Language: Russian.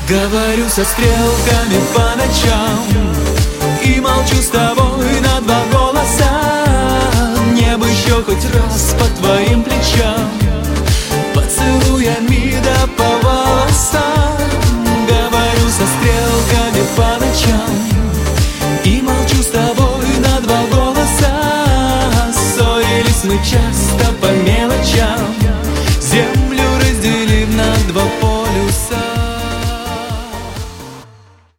Говорю со стрелками по ночам и молчу с тобой на два голоса. Мне бы еще хоть раз по твоим плечам, поцелуями да по волосам. Говорю со стрелками по ночам и молчу с тобой на два голоса. Ссорились мы часто по